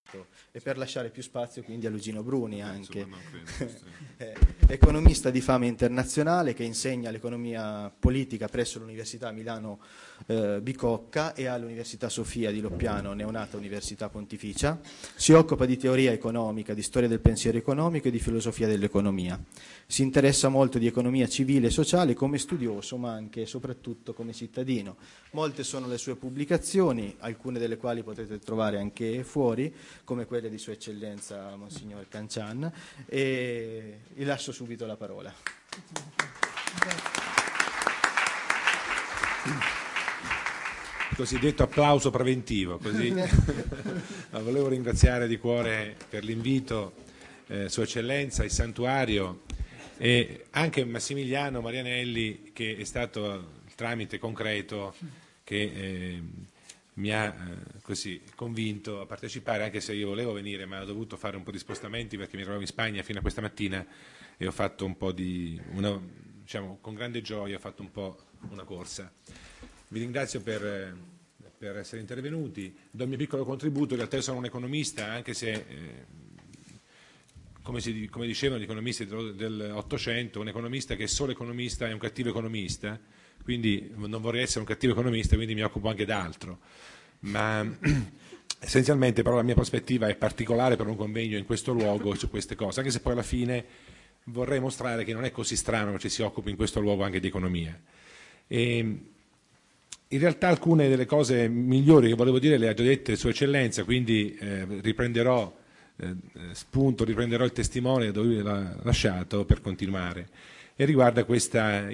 e per lasciare più spazio quindi a Luigino Bruni anche, Insomma, no, credo, economista di fama internazionale che insegna l'economia politica presso l'Università Milano Bicocca e all'Università Sofia di Loppiano, neonata Università Pontificia. Si occupa di teoria economica, di storia del pensiero economico e di filosofia dell'economia. Si interessa molto di economia civile e sociale come studioso, ma anche e soprattutto come cittadino. Molte sono le sue pubblicazioni, alcune delle quali potete trovare anche fuori, come quelle di Sua Eccellenza Monsignor Cancian, e gli lascio subito la parola. Cosiddetto applauso preventivo, così. Volevo ringraziare di cuore per l'invito Sua Eccellenza, il Santuario e anche Massimiliano Marianelli, che è stato il tramite concreto che mi ha così convinto a partecipare, anche se io volevo venire ma ho dovuto fare un po' di spostamenti perché mi trovavo in Spagna fino a questa mattina e ho fatto un po' diciamo, con grande gioia ho fatto un po' una corsa. Vi ringrazio per essere intervenuti, do il mio piccolo contributo. In realtà io sono un economista, anche se come dicevano gli economisti dell'Ottocento, un economista che è solo economista è un cattivo economista, quindi non vorrei essere un cattivo economista, quindi mi occupo anche d'altro. Ma essenzialmente però la mia prospettiva è particolare per un convegno in questo luogo su queste cose, anche se poi alla fine vorrei mostrare che non è così strano che ci si occupi in questo luogo anche di economia. In realtà alcune delle cose migliori che volevo dire le ha già dette Sua Eccellenza, quindi riprenderò il testimone dove lui l'ha lasciato per continuare. E riguarda questa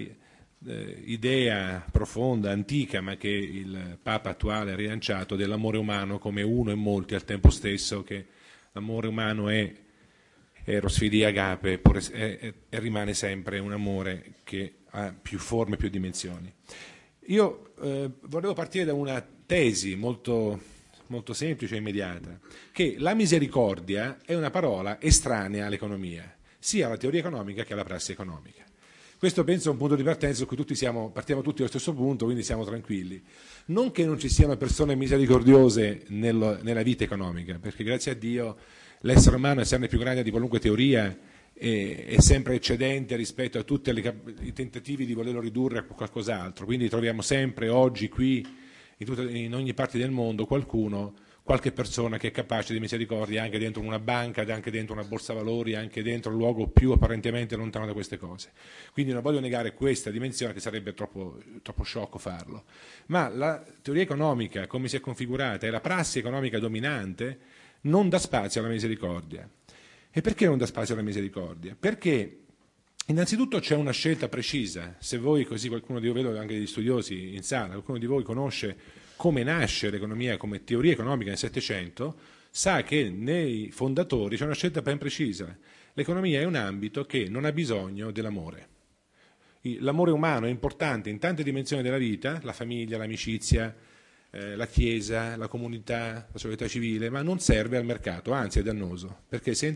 idea profonda, antica, ma che il Papa attuale ha rilanciato dell'amore umano come uno e molti al tempo stesso, che l'amore umano è eros fili agape e rimane sempre un amore che ha più forme, più dimensioni. Io volevo partire da una tesi molto, molto semplice e immediata, che la misericordia è una parola estranea all'economia, sia alla teoria economica che alla prassi economica. Questo penso è un punto di partenza su cui partiamo tutti allo stesso punto, quindi siamo tranquilli. Non che non ci siano persone misericordiose nella vita economica, perché grazie a Dio l'essere umano è sempre più grande di qualunque teoria, è sempre eccedente rispetto a tutti i tentativi di volerlo ridurre a qualcos'altro, quindi troviamo sempre oggi qui in ogni parte del mondo qualche persona che è capace di misericordia anche dentro una banca, anche dentro una borsa valori, anche dentro un luogo più apparentemente lontano da queste cose. Quindi non voglio negare questa dimensione, che sarebbe troppo sciocco farlo, ma la teoria economica come si è configurata e la prassi economica dominante non dà spazio alla misericordia. E perché non dà spazio alla misericordia? Perché innanzitutto c'è una scelta precisa. Se voi, così qualcuno di voi, vedo anche degli studiosi in sala, qualcuno di voi conosce come nasce l'economia come teoria economica nel Settecento, sa che nei fondatori c'è una scelta ben precisa. L'economia è un ambito che non ha bisogno dell'amore. L'amore umano è importante in tante dimensioni della vita, la famiglia, l'amicizia, la Chiesa, la comunità, la società civile, ma non serve al mercato, anzi è dannoso, perché se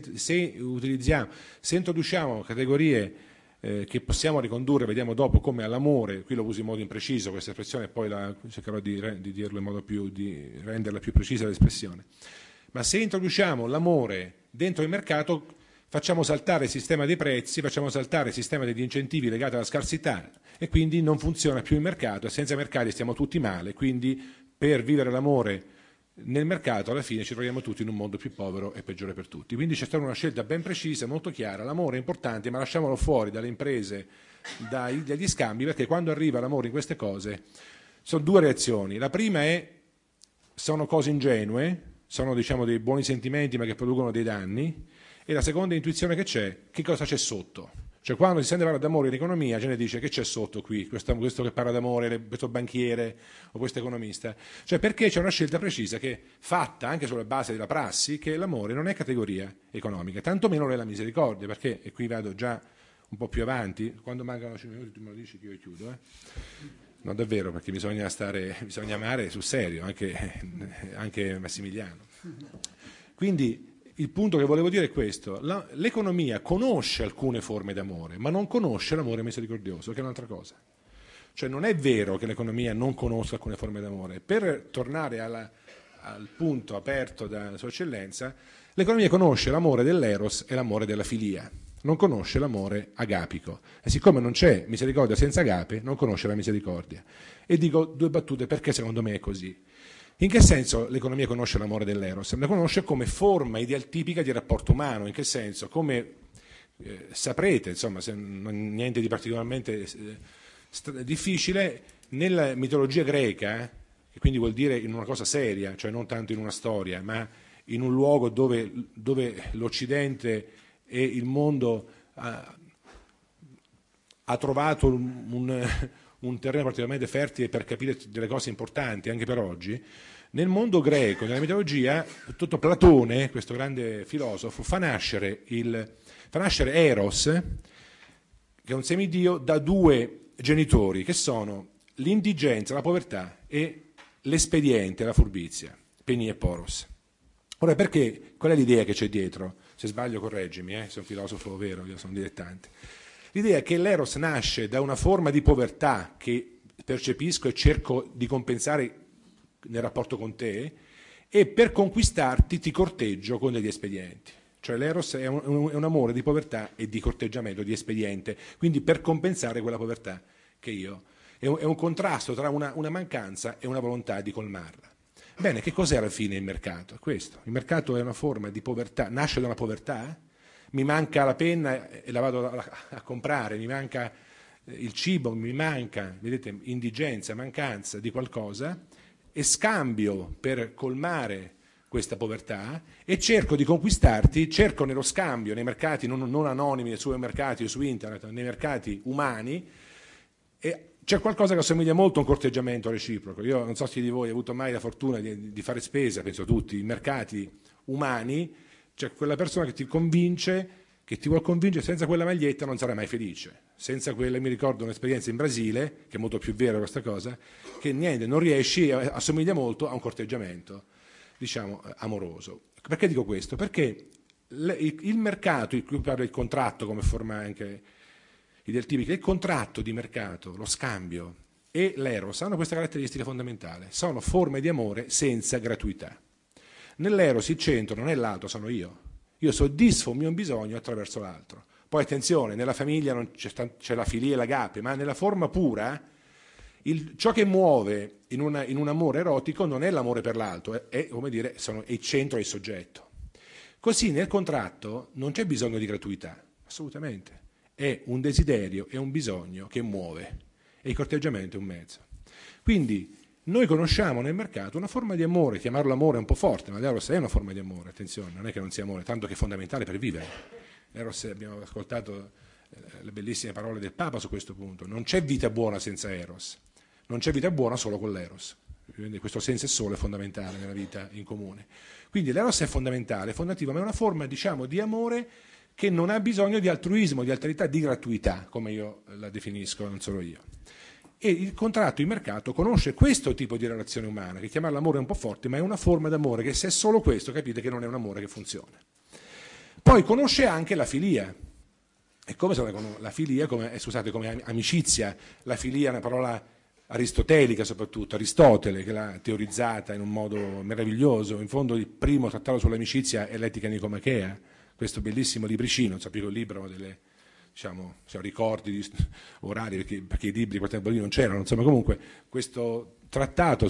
introduciamo categorie che possiamo ricondurre, vediamo dopo, come all'amore, qui lo uso in modo impreciso questa espressione, poi cercherò di dirlo in modo di renderla più precisa l'espressione, ma se introduciamo l'amore dentro il mercato facciamo saltare il sistema dei prezzi, facciamo saltare il sistema degli incentivi legati alla scarsità e quindi non funziona più il mercato, e senza mercati stiamo tutti male, quindi per vivere l'amore nel mercato alla fine ci troviamo tutti in un mondo più povero e peggiore per tutti. Quindi c'è stata una scelta ben precisa, molto chiara. L'amore è importante, ma lasciamolo fuori dalle imprese, dagli scambi, perché quando arriva l'amore in queste cose sono due reazioni. La prima sono cose ingenue, sono diciamo dei buoni sentimenti ma che producono dei danni, e la seconda intuizione che c'è, che cosa c'è sotto? Cioè quando si sente parlare d'amore in economia, ce ne dice che c'è sotto qui, questo che parla d'amore, questo banchiere o questo economista. Cioè perché c'è una scelta precisa che è fatta anche sulla base della prassi, che l'amore non è categoria economica, tantomeno è la misericordia, perché, e qui vado già un po' più avanti, quando mancano 5 minuti tu me lo dici che io chiudo. No, davvero, perché bisogna amare sul serio, anche Massimiliano. Quindi il punto che volevo dire è questo: l'economia conosce alcune forme d'amore, ma non conosce l'amore misericordioso, che è un'altra cosa. Cioè non è vero che l'economia non conosca alcune forme d'amore. Per tornare al punto aperto da Sua Eccellenza, l'economia conosce l'amore dell'eros e l'amore della filia, non conosce l'amore agapico, e siccome non c'è misericordia senza agape, non conosce la misericordia. E dico due battute perché secondo me è così. In che senso l'economia conosce l'amore dell'eros? La conosce come forma idealtipica di rapporto umano. In che senso? Come saprete, insomma, se non niente di particolarmente difficile, nella mitologia greca, che quindi vuol dire in una cosa seria, cioè non tanto in una storia, ma in un luogo dove l'Occidente e il mondo ha trovato un terreno particolarmente fertile per capire delle cose importanti anche per oggi. Nel mondo greco, nella mitologia, tutto Platone, questo grande filosofo, fa nascere Eros, che è un semidio, da due genitori, che sono l'indigenza, la povertà e l'espediente, la furbizia, Peni e Poros. Ora, perché? Qual è l'idea che c'è dietro? Se sbaglio correggimi, sei un filosofo vero, io sono un dilettante. L'idea è che l'eros nasce da una forma di povertà che percepisco e cerco di compensare nel rapporto con te, e per conquistarti ti corteggio con degli espedienti. Cioè l'eros è un amore di povertà e di corteggiamento, di espediente, quindi per compensare quella povertà che io... È un contrasto tra una mancanza e una volontà di colmarla. Bene, che cos'è alla fine il mercato? È questo. Il mercato è una forma di povertà, nasce da una povertà, mi manca la penna e la vado a comprare, mi manca il cibo, mi manca, vedete, indigenza, mancanza di qualcosa, e scambio per colmare questa povertà e cerco di conquistarti, cerco nello scambio, nei mercati non anonimi, nei supermercati o su internet, nei mercati umani, e c'è qualcosa che assomiglia molto a un corteggiamento reciproco. Io non so chi di voi ha avuto mai la fortuna di fare spesa, penso tutti, in mercati umani, c'è quella persona che ti convince, che ti vuol convincere, senza quella maglietta non sarai mai felice. Senza quella, mi ricordo un'esperienza in Brasile, che è molto più vera questa cosa, che niente, non riesci, assomiglia molto a un corteggiamento, diciamo, amoroso. Perché dico questo? Perché il mercato, qui parlo del contratto come forma anche idealtipica, il contratto di mercato, lo scambio e l'eros hanno questa caratteristica fondamentale, sono forme di amore senza gratuità. Nell'eros il centro non è l'altro, sono io soddisfo un mio bisogno attraverso l'altro. Poi attenzione, nella famiglia non c'è la filia e l'agape, ma nella forma pura ciò che muove in un amore erotico non è l'amore per l'altro, è come dire, è il centro e il soggetto. Così nel contratto non c'è bisogno di gratuità, assolutamente. È un desiderio, è un bisogno che muove, e il corteggiamento è un mezzo. Quindi noi conosciamo nel mercato una forma di amore, chiamarlo amore è un po' forte, ma l'eros è una forma di amore, attenzione, non è che non sia amore, tanto che è fondamentale per vivere. L'eros, abbiamo ascoltato le bellissime parole del Papa su questo punto, non c'è vita buona senza eros, non c'è vita buona solo con l'eros. Quindi questo senso è solo è fondamentale nella vita in comune. Quindi l'eros è fondamentale, è fondativo, ma è una forma, diciamo, di amore che non ha bisogno di altruismo, di alterità, di gratuità, come io la definisco, non solo io. E il contratto, il mercato, conosce questo tipo di relazione umana, che chiamarla amore è un po' forte, ma è una forma d'amore che se è solo questo capite che non è un amore che funziona. Poi conosce anche la filia. E come la filia, scusate, come amicizia, la filia è una parola aristotelica soprattutto, Aristotele che l'ha teorizzata in un modo meraviglioso, in fondo il primo trattato sull'amicizia è l'Etica Nicomachea, questo bellissimo libricino, non so più che il libro delle, diciamo ricordi orari, perché i libri quel tempo lì non c'erano, insomma comunque questo trattato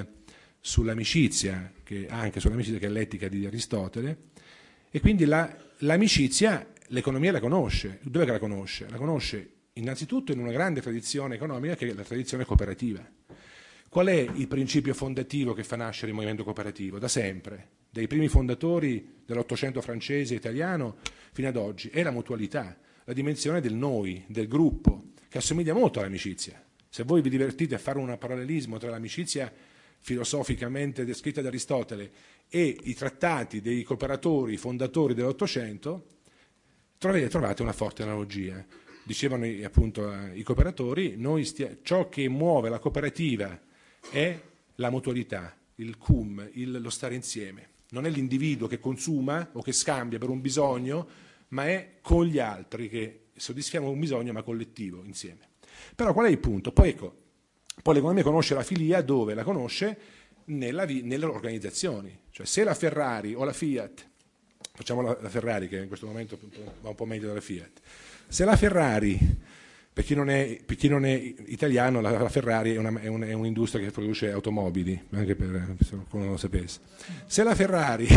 sull'amicizia, anche sull'amicizia che è l'Etica di Aristotele, e quindi l'amicizia l'economia la conosce. Dove la conosce? La conosce innanzitutto in una grande tradizione economica che è la tradizione cooperativa. Qual è il principio fondativo che fa nascere il movimento cooperativo? Da sempre, dai primi fondatori dell'Ottocento francese e italiano fino ad oggi, è la mutualità, la dimensione del noi, del gruppo, che assomiglia molto all'amicizia. Se voi vi divertite a fare un parallelismo tra l'amicizia filosoficamente descritta da Aristotele e i trattati dei cooperatori fondatori dell'Ottocento, trovate una forte analogia. Dicevano appunto i cooperatori, ciò che muove la cooperativa è la mutualità, il cum, lo stare insieme. Non è l'individuo che consuma o che scambia per un bisogno, ma è con gli altri che soddisfiamo un bisogno ma collettivo, insieme. Però qual è il punto? Poi l'economia conosce la filia, dove la conosce? nelle organizzazioni. Cioè, se la Ferrari o la Fiat, facciamo la Ferrari che in questo momento va un po' meglio della Fiat, se la Ferrari, per chi non è italiano, la Ferrari è un'industria che produce automobili, anche per se qualcuno non lo sapesse. Se la Ferrari,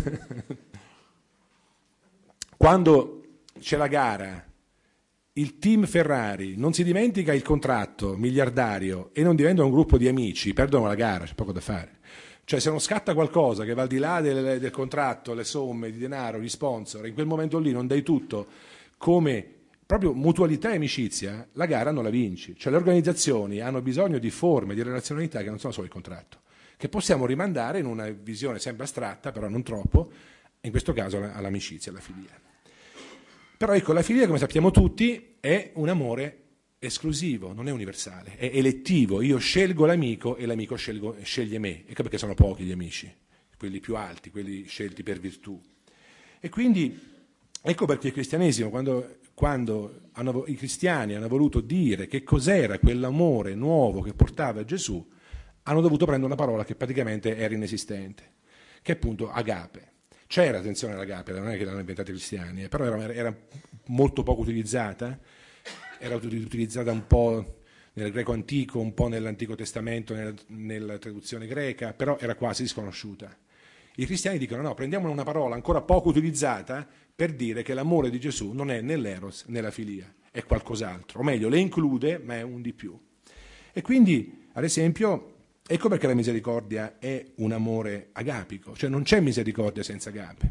quando c'è la gara, il team Ferrari non si dimentica il contratto miliardario e non diventa un gruppo di amici, perdono la gara, c'è poco da fare. Cioè, se non scatta qualcosa che va al di là del contratto, le somme di denaro, gli sponsor, in quel momento lì non dai tutto come proprio mutualità e amicizia, la gara non la vinci. Cioè, le organizzazioni hanno bisogno di forme, di relazionalità che non sono solo il contratto, che possiamo rimandare in una visione sempre astratta, però non troppo, in questo caso all'amicizia, alla filia. Però ecco, la filia, come sappiamo tutti, è un amore esclusivo, non è universale, è elettivo. Io scelgo l'amico e l'amico sceglie me. Ecco perché sono pochi gli amici, quelli più alti, quelli scelti per virtù. E quindi ecco perché il cristianesimo, quando i cristiani hanno voluto dire che cos'era quell'amore nuovo che portava Gesù, hanno dovuto prendere una parola che praticamente era inesistente, che è appunto agape. C'era, attenzione, l'agape, non è che l'hanno inventata i cristiani, però era molto poco utilizzata, era utilizzata un po' nel greco antico, un po' nell'Antico Testamento, nella traduzione greca, però era quasi sconosciuta. I cristiani dicono no, prendiamo una parola ancora poco utilizzata per dire che l'amore di Gesù non è né l'eros né la filia, è qualcos'altro, o meglio, le include, ma è un di più. E quindi, ad esempio, ecco perché la misericordia è un amore agapico, cioè non c'è misericordia senza agape.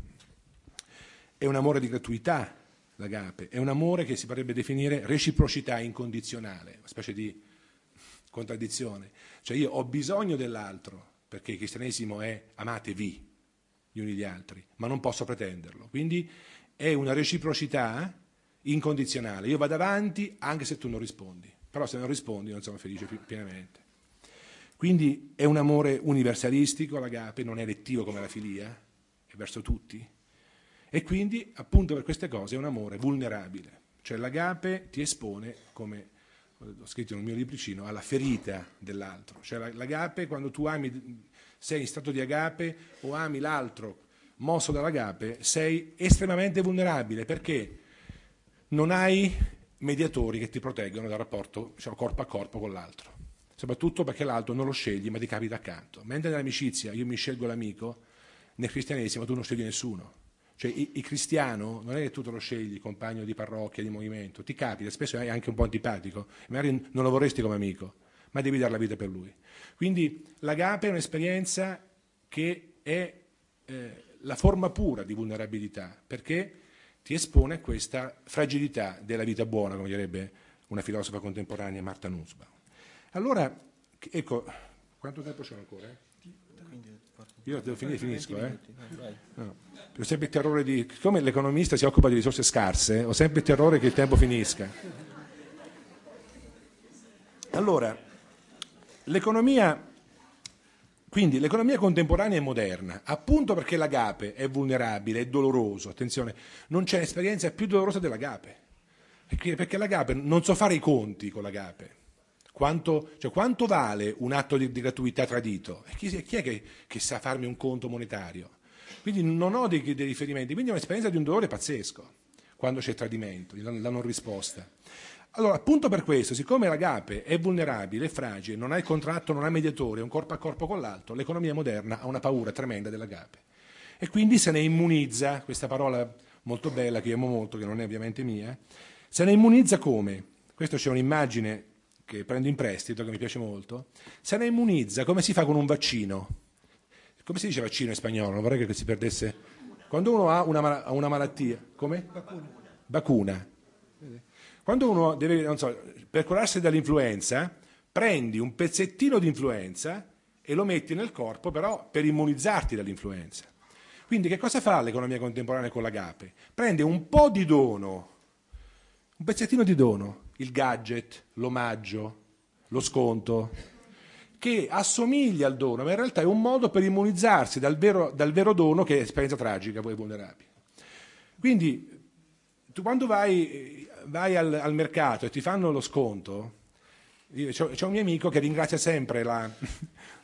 È un amore di gratuità, l'agape, è un amore che si potrebbe definire reciprocità incondizionale, una specie di contraddizione. Cioè io ho bisogno dell'altro, perché il cristianesimo è amatevi gli uni gli altri, ma non posso pretenderlo. Quindi è una reciprocità incondizionale. Io vado avanti anche se tu non rispondi, però se non rispondi non sono felice pienamente. Quindi è un amore universalistico, l'agape, non è elettivo come la filia, è verso tutti. E quindi, appunto per queste cose, è un amore vulnerabile. Cioè l'agape ti espone, come ho scritto nel mio libricino, alla ferita dell'altro. Cioè l'agape, quando tu sei in stato di agape o ami l'altro mosso dall'agape, sei estremamente vulnerabile perché non hai mediatori che ti proteggono dal rapporto, diciamo, corpo a corpo con l'altro. Soprattutto perché l'altro non lo scegli, ma ti capita accanto. Mentre nell'amicizia io mi scelgo l'amico, nel cristianesimo tu non scegli nessuno. Cioè il cristiano non è che tu te lo scegli, compagno di parrocchia, di movimento, ti capita, spesso è anche un po' antipatico, magari non lo vorresti come amico, ma devi dare la vita per lui. Quindi l'agape è un'esperienza che è la forma pura di vulnerabilità, perché ti espone a questa fragilità della vita buona, come direbbe una filosofa contemporanea, Martha Nussbaum. Allora, ecco, quanto tempo c'è ancora? Io devo finire, finisco. No. Ho sempre il terrore di, siccome l'economista si occupa di risorse scarse, ho sempre il terrore che il tempo finisca. Allora, quindi l'economia contemporanea è moderna, appunto perché l'agape è vulnerabile, è doloroso, attenzione, non c'è esperienza più dolorosa dell'agape, perché l'agape, non so fare i conti con l'agape. Quanto vale un atto di gratuità tradito? E chi è che sa farmi un conto monetario? Quindi non ho dei riferimenti, quindi è un'esperienza di un dolore pazzesco quando c'è tradimento, la non risposta. Allora, appunto per questo, siccome l'agape è vulnerabile, è fragile, non ha il contratto, non ha mediatore, è un corpo a corpo con l'altro, l'economia moderna ha una paura tremenda dell'agape. E quindi se ne immunizza, questa parola molto bella che io amo molto, che non è ovviamente mia, se ne immunizza come? Questa c'è un'immagine che prendo in prestito, che mi piace molto, se ne immunizza come si fa con un vaccino. Come si dice vaccino in spagnolo? Non vorrei che si perdesse. Quando uno ha una malattia, come? Vacuna. Quando uno deve, non so, per curarsi dall'influenza, prendi un pezzettino di influenza e lo metti nel corpo, però per immunizzarti dall'influenza. Quindi che cosa fa l'economia contemporanea con l'agape? Prende un po' di dono, un pezzettino di dono, il gadget, l'omaggio, lo sconto, che assomiglia al dono, ma in realtà è un modo per immunizzarsi dal vero dono, che è esperienza tragica, voi vulnerabili. Quindi tu quando vai al mercato e ti fanno lo sconto, c'è un mio amico che ringrazia sempre la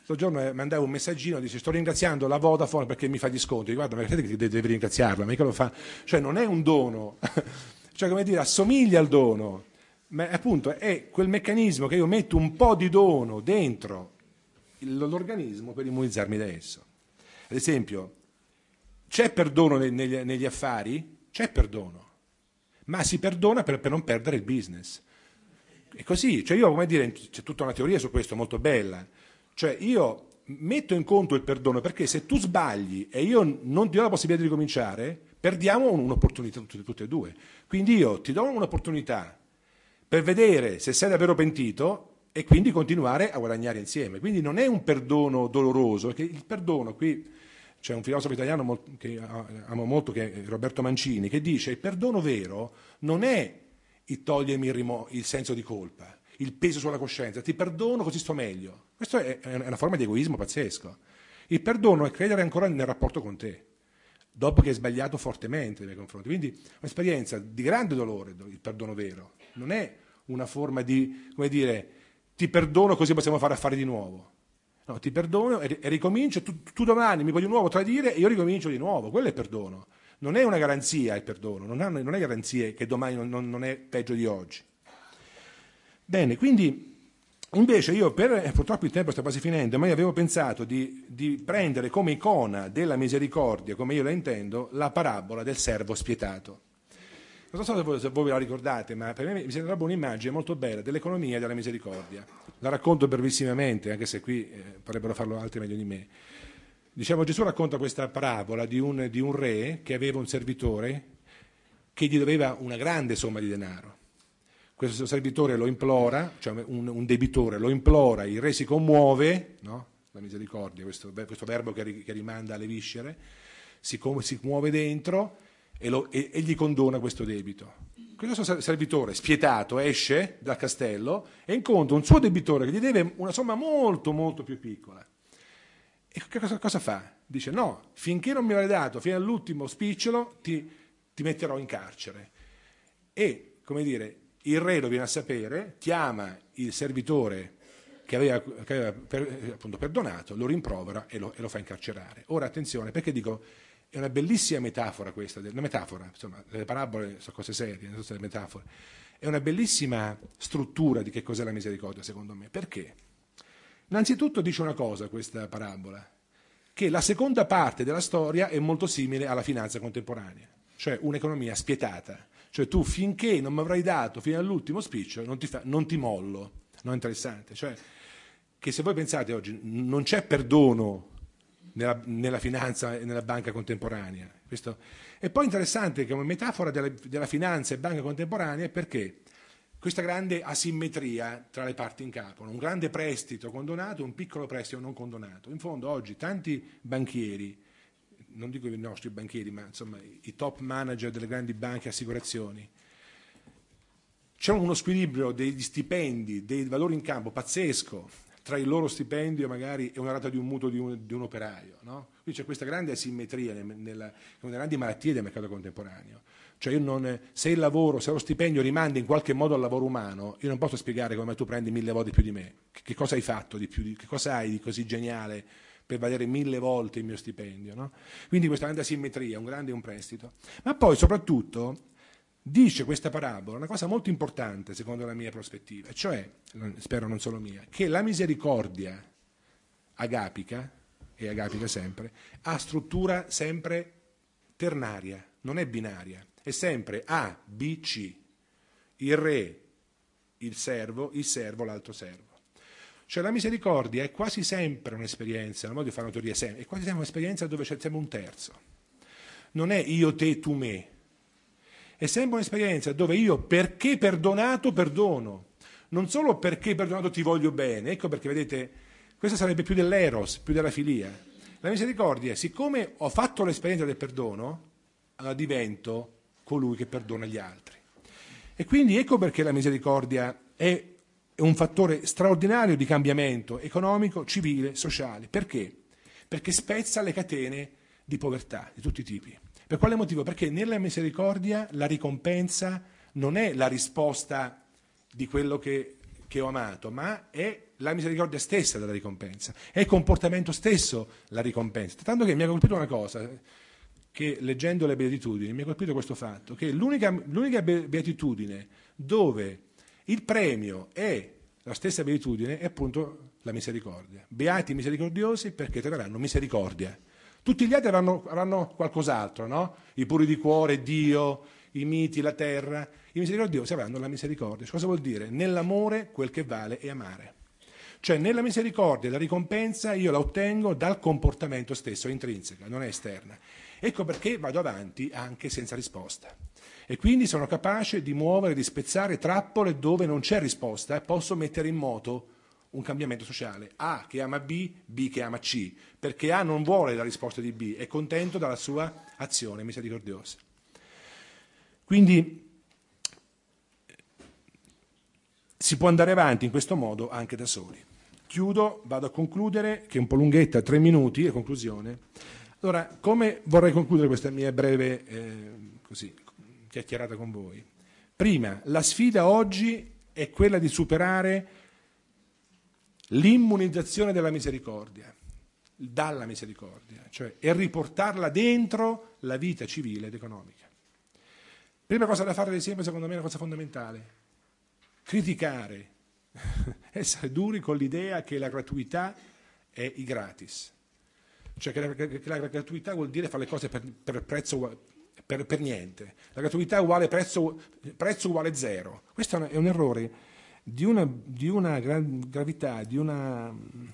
Sto giorno mandavo un messaggino, dice sto ringraziando la Vodafone perché mi fa gli sconti. Guarda, ma credete che devi ringraziarla, mica lo fa. Cioè non è un dono, cioè come dire, assomiglia al dono, ma appunto è quel meccanismo che io metto un po' di dono dentro l'organismo per immunizzarmi da esso. Ad esempio, c'è perdono negli affari? C'è perdono, ma si perdona per non perdere il business. È così, cioè io, come dire, c'è tutta una teoria su questo molto bella, cioè io metto in conto il perdono perché se tu sbagli e io non ti do la possibilità di ricominciare, perdiamo un'opportunità tutte e due. Quindi io ti do un'opportunità per vedere se sei davvero pentito e quindi continuare a guadagnare insieme. Quindi non è un perdono doloroso, perché il perdono, qui c'è un filosofo italiano che amo molto, che è Roberto Mancini, che dice il perdono vero non è il togliermi il senso di colpa, il peso sulla coscienza, ti perdono così sto meglio. Questa è una forma di egoismo pazzesco. Il perdono è credere ancora nel rapporto con te, dopo che hai sbagliato fortemente nei confronti. Quindi un'esperienza di grande dolore, il perdono vero, non è una forma di, come dire, ti perdono così possiamo fare affari di nuovo. No, ti perdono e ricomincio, tu domani mi puoi di nuovo tradire e io ricomincio di nuovo, quello è perdono. Non è una garanzia il perdono, non è garanzia che domani non è peggio di oggi. Bene, quindi invece io, purtroppo il tempo sta quasi finendo, ma io avevo pensato di prendere come icona della misericordia, come io la intendo, la parabola del servo spietato. Non so se voi ve la ricordate, ma per me mi sembra un'immagine molto bella dell'economia e della misericordia. La racconto brevissimamente, anche se qui potrebbero farlo altri meglio di me. Diciamo, Gesù racconta questa parabola di un re che aveva un servitore che gli doveva una grande somma di denaro. Questo servitore lo implora, cioè un debitore lo implora, il re si commuove, no? La misericordia, questo verbo che rimanda alle viscere, si muove dentro e gli condona questo debito. Questo servitore spietato esce dal castello e incontra un suo debitore che gli deve una somma molto molto più piccola. E cosa fa? Dice no, finché non mi avrai dato fino all'ultimo spicciolo ti metterò in carcere. E, come dire, il re lo viene a sapere, chiama il servitore che aveva appunto perdonato, lo rimprovera e lo fa incarcerare. Ora attenzione, perché dico, è una bellissima metafora questa, una metafora, insomma, le parabole sono cose serie, non sono metafore. È una bellissima struttura di che cos'è la misericordia, secondo me. Perché? Innanzitutto dice una cosa questa parabola, che la seconda parte della storia è molto simile alla finanza contemporanea, cioè un'economia spietata. Cioè tu finché non mi avrai dato fino all'ultimo spicciolo non ti mollo. Non è interessante? Cioè che se voi pensate oggi non c'è perdono nella finanza e nella banca contemporanea. Questo è poi interessante che una metafora della finanza e banca contemporanea perché questa grande asimmetria tra le parti in campo, un grande prestito condonato e un piccolo prestito non condonato. In fondo oggi tanti banchieri, non dico i nostri banchieri, ma insomma i top manager delle grandi banche e assicurazioni, c'è uno squilibrio degli stipendi, dei valori in campo pazzesco tra il loro stipendio magari e una rata di un mutuo di un operaio. No? Qui c'è questa grande asimmetria nelle grandi malattie del mercato contemporaneo. Cioè se lo stipendio rimanda in qualche modo al lavoro umano, io non posso spiegare come tu prendi 1000 volte più di me. Che cosa hai fatto di più? Che cosa hai di così geniale per valere 1000 volte il mio stipendio? No? Quindi questa grande asimmetria, un grande e un prestito. Ma poi soprattutto dice questa parabola una cosa molto importante secondo la mia prospettiva, cioè, spero non solo mia, che la misericordia agapica, e agapica sempre, ha struttura sempre ternaria, non è binaria, è sempre A, B, C, il re, il servo, l'altro servo. Cioè la misericordia è quasi sempre un'esperienza, non voglio fare una teoria, è quasi sempre un'esperienza dove c'è sempre un terzo. Non è io, te, tu, me. È sempre un'esperienza dove io, perché perdonato, perdono. Non solo perché perdonato ti voglio bene, ecco perché vedete, questa sarebbe più dell'eros, più della filia. La misericordia, siccome ho fatto l'esperienza del perdono, allora divento colui che perdona gli altri. E quindi ecco perché la misericordia è un fattore straordinario di cambiamento economico, civile, sociale. Perché? Perché spezza le catene di povertà di tutti i tipi. Per quale motivo? Perché nella misericordia la ricompensa non è la risposta di quello che ho amato, ma è la misericordia stessa della ricompensa, è il comportamento stesso la ricompensa. Tanto che mi ha colpito una cosa, che leggendo le beatitudini mi ha colpito questo fatto, che l'unica beatitudine dove il premio è la stessa beatitudine è appunto la misericordia. Beati misericordiosi perché troveranno misericordia. Tutti gli altri avranno qualcos'altro, no? I puri di cuore, Dio, i miti, la terra. I misericordiosi avranno la misericordia. Cosa vuol dire? Nell'amore quel che vale è amare. Cioè nella misericordia la ricompensa io la ottengo dal comportamento stesso, è intrinseca, non è esterna. Ecco perché vado avanti anche senza risposta. E quindi sono capace di muovere, di spezzare trappole dove non c'è risposta e posso mettere in moto un cambiamento sociale. A che ama B, B che ama C, perché A non vuole la risposta di B, è contento della sua azione misericordiosa. Quindi si può andare avanti in questo modo anche da soli. Chiudo, vado a concludere, che è un po' lunghetta, 3 minuti, a conclusione. Allora, come vorrei concludere questa mia breve chiacchierata con voi? Prima, la sfida oggi è quella di superare l'immunizzazione dalla misericordia, cioè e riportarla dentro la vita civile ed economica. Prima cosa da fare, ad esempio, secondo me è una cosa fondamentale: criticare, essere duri con l'idea che la gratuità è i gratis. Cioè che la gratuità vuol dire fare le cose per prezzo, per niente. La gratuità è uguale prezzo uguale zero. Questo è un errore di una gravità, di una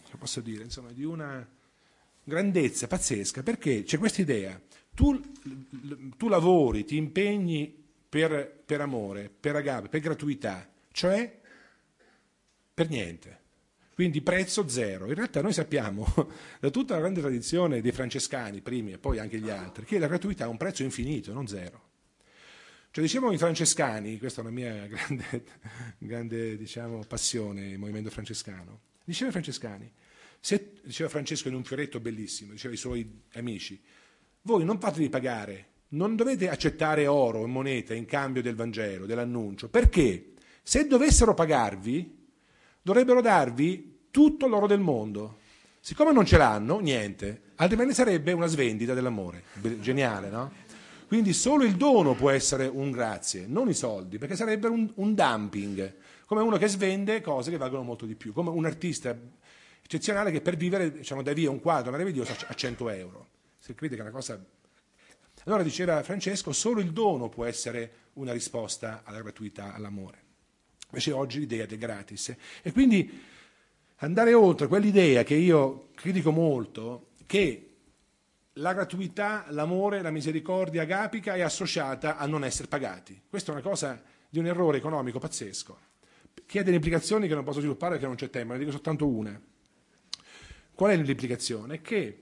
grandezza pazzesca, perché c'è questa idea: tu lavori, ti impegni per amore, per agape, per gratuità, cioè per niente. Quindi prezzo zero. In realtà noi sappiamo, da tutta la grande tradizione dei francescani, primi e poi anche gli altri, che la gratuità ha un prezzo infinito, non zero. Cioè dicevano i francescani, questa è una mia grande passione, il movimento francescano, dicevano i francescani, diceva Francesco in un fioretto bellissimo, diceva ai suoi amici: voi non fatevi pagare, non dovete accettare oro e moneta in cambio del Vangelo, dell'annuncio, perché se dovessero pagarvi dovrebbero darvi tutto l'oro del mondo. Siccome non ce l'hanno, niente, altrimenti sarebbe una svendita dell'amore. Geniale, no? Quindi solo il dono può essere un grazie, non i soldi, perché sarebbe un dumping, come uno che svende cose che valgono molto di più, come un artista eccezionale che per vivere dà via un quadro meraviglioso a 100 euro. Se crede che è una cosa... Allora diceva Francesco, solo il dono può essere una risposta alla gratuità, all'amore. Invece oggi l'idea del gratis. E quindi andare oltre quell'idea che io critico molto, che la gratuità, l'amore, la misericordia agapica è associata a non essere pagati. Questa è una cosa di un errore economico pazzesco, che ha delle implicazioni che non posso sviluppare perché non c'è tempo, ne dico soltanto una. Qual è l'implicazione? Che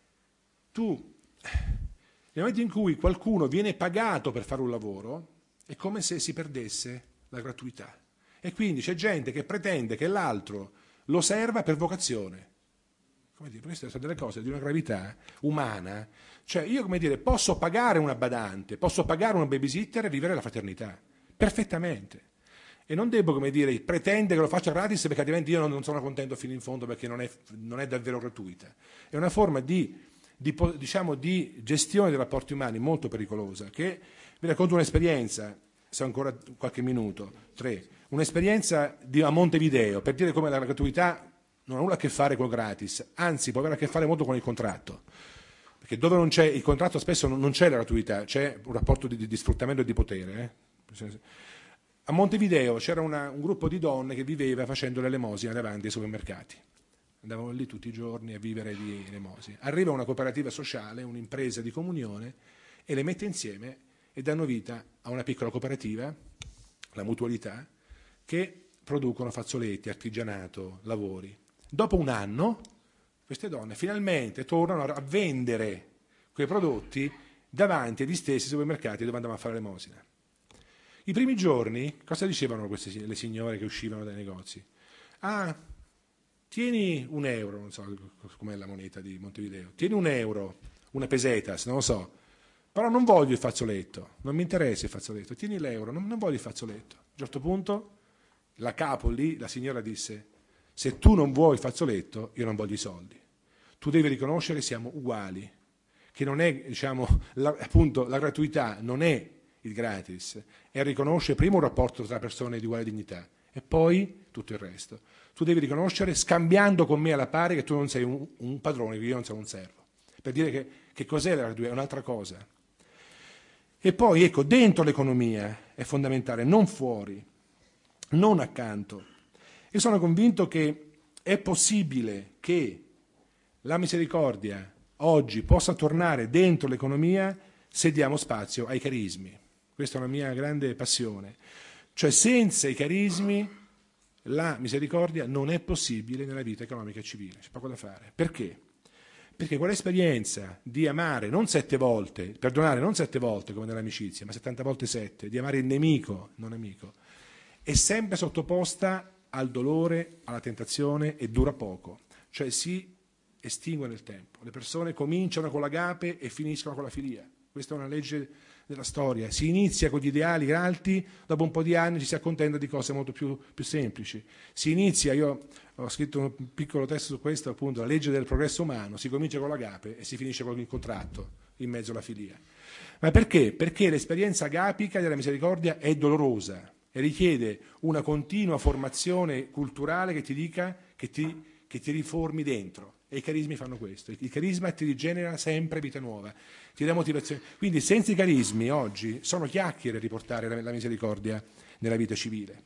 tu, nel momento in cui qualcuno viene pagato per fare un lavoro, è come se si perdesse la gratuità. E quindi c'è gente che pretende che l'altro lo serva per vocazione. Come dire, queste sono delle cose di una gravità umana. Cioè io, posso pagare una badante, posso pagare una babysitter e vivere la fraternità, perfettamente. E non devo, pretendere che lo faccia gratis perché altrimenti io non sono contento fino in fondo perché non è davvero gratuita. È una forma di gestione dei rapporti umani molto pericolosa, che vi racconto un'esperienza, se ho ancora qualche minuto, 3, un'esperienza a Montevideo, per dire come la gratuità non ha nulla a che fare con il gratis, anzi può avere a che fare molto con il contratto, perché dove non c'è il contratto spesso non c'è la gratuità, c'è un rapporto di sfruttamento e di potere. A Montevideo c'era un gruppo di donne che viveva facendo l'elemosina davanti ai supermercati. Andavano lì tutti i giorni a vivere di elemosina. Arriva una cooperativa sociale, un'impresa di comunione, e le mette insieme e danno vita a una piccola cooperativa, la Mutualità, che producono fazzoletti, artigianato, lavori. Dopo un anno queste donne finalmente tornano a vendere quei prodotti davanti agli stessi supermercati dove andavano a fare l'elemosina. I primi giorni cosa dicevano le signore che uscivano dai negozi? Ah, tieni €1, non so com'è la moneta di Montevideo, tieni €1, una pesetas, non lo so, però non voglio il fazzoletto, non mi interessa il fazzoletto, tieni l'euro, non voglio il fazzoletto. A un certo punto la capo lì, la signora disse: Se tu non vuoi il fazzoletto, io non voglio i soldi. Tu devi riconoscere che siamo uguali, che non è, diciamo, appunto, la gratuità non è il gratis, è riconoscere prima un rapporto tra persone di uguale dignità e poi tutto il resto. Tu devi riconoscere, scambiando con me alla pari, che tu non sei un padrone, che io non sono un servo. Per dire che cos'è la gratuità, è un'altra cosa. E poi, ecco, dentro l'economia è fondamentale, non fuori, non accanto. Io sono convinto che è possibile che la misericordia oggi possa tornare dentro l'economia se diamo spazio ai carismi. Questa è una mia grande passione. Cioè, senza i carismi la misericordia non è possibile nella vita economica e civile. C'è poco da fare. Perché? Perché quell'esperienza di amare non 7 volte, perdonare non 7 volte come nell'amicizia, ma 70 volte 7, di amare il nemico, non amico, è sempre sottoposta al dolore, alla tentazione e dura poco. Cioè si estingue nel tempo. Le persone cominciano con l'agape e finiscono con la filia. Questa è una legge della storia. Si inizia con gli ideali alti, dopo un po' di anni ci si accontenta di cose molto più semplici. Si inizia, io ho scritto un piccolo testo su questo, appunto, la legge del progresso umano, si comincia con l'agape e si finisce con il contratto, in mezzo alla filia. Ma perché? Perché l'esperienza agapica della misericordia è dolorosa e richiede una continua formazione culturale che ti dica che ti riformi dentro. E i carismi fanno questo. Il carisma ti rigenera sempre vita nuova, ti dà motivazione. Quindi senza i carismi oggi sono chiacchiere riportare la misericordia nella vita civile.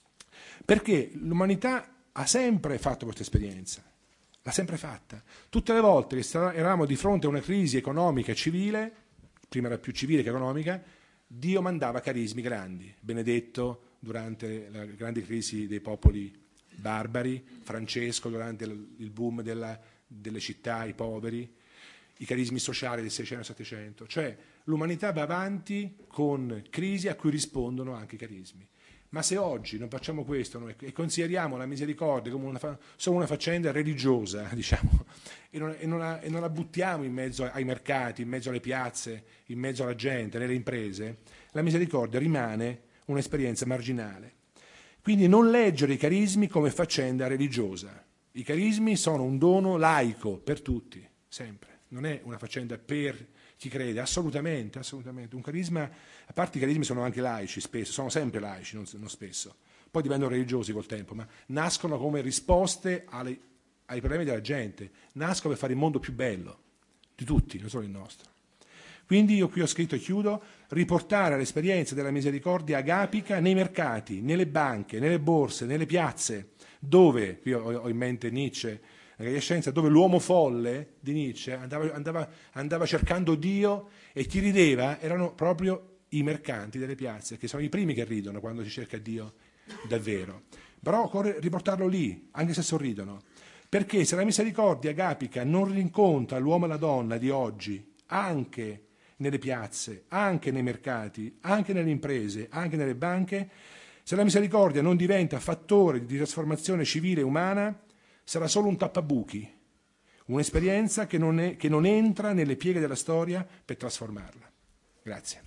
Perché l'umanità ha sempre fatto questa esperienza, l'ha sempre fatta. Tutte le volte che eravamo di fronte a una crisi economica e civile, prima era più civile che economica, Dio mandava carismi grandi. Benedetto durante la grande crisi dei popoli barbari, Francesco durante il boom delle città, i poveri, i carismi sociali del 600-700. Cioè l'umanità va avanti con crisi a cui rispondono anche i carismi. Ma se oggi non facciamo questo noi, e consideriamo la misericordia come solo una faccenda religiosa, diciamo, e non la buttiamo in mezzo ai mercati, in mezzo alle piazze, in mezzo alla gente, nelle imprese, la misericordia rimane un'esperienza marginale. Quindi non leggere i carismi come faccenda religiosa. I carismi sono un dono laico per tutti, sempre. Non è una faccenda per chi crede, assolutamente, assolutamente. Un carisma, a parte i carismi sono anche laici spesso, sono sempre laici, non spesso. Poi diventano religiosi col tempo, ma nascono come risposte ai problemi della gente. Nascono per fare il mondo più bello, di tutti, non solo il nostro. Quindi io qui ho scritto e chiudo, riportare l'esperienza della misericordia agapica nei mercati, nelle banche, nelle borse, nelle piazze, dove, qui ho in mente Nietzsche, la Gaia Scienza, dove l'uomo folle di Nietzsche andava cercando Dio e chi rideva erano proprio i mercanti delle piazze, che sono i primi che ridono quando si cerca Dio davvero. Però occorre riportarlo lì, anche se sorridono, perché se la misericordia agapica non rincontra l'uomo e la donna di oggi, anche nelle piazze, anche nei mercati, anche nelle imprese, anche nelle banche, se la misericordia non diventa fattore di trasformazione civile e umana, sarà solo un tappabuchi, un'esperienza che non entra nelle pieghe della storia per trasformarla. Grazie.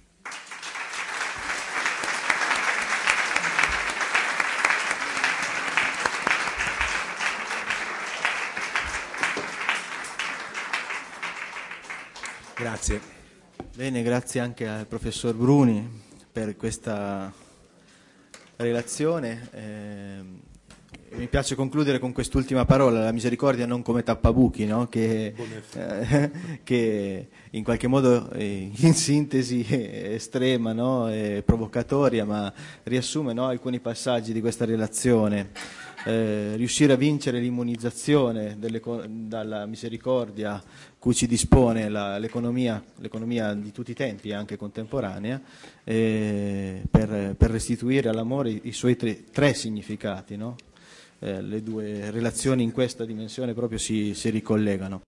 Grazie. Bene, grazie anche al professor Bruni per questa relazione. Mi piace concludere con quest'ultima parola, la misericordia non come tappabuchi, no? che in qualche modo in sintesi è estrema, no? È provocatoria, ma riassume, no? Alcuni passaggi di questa relazione. Riuscire a vincere l'immunizzazione dalla misericordia cui ci dispone l'economia di tutti i tempi, anche contemporanea, per restituire all'amore i suoi tre significati, no? Le due relazioni in questa dimensione proprio si ricollegano.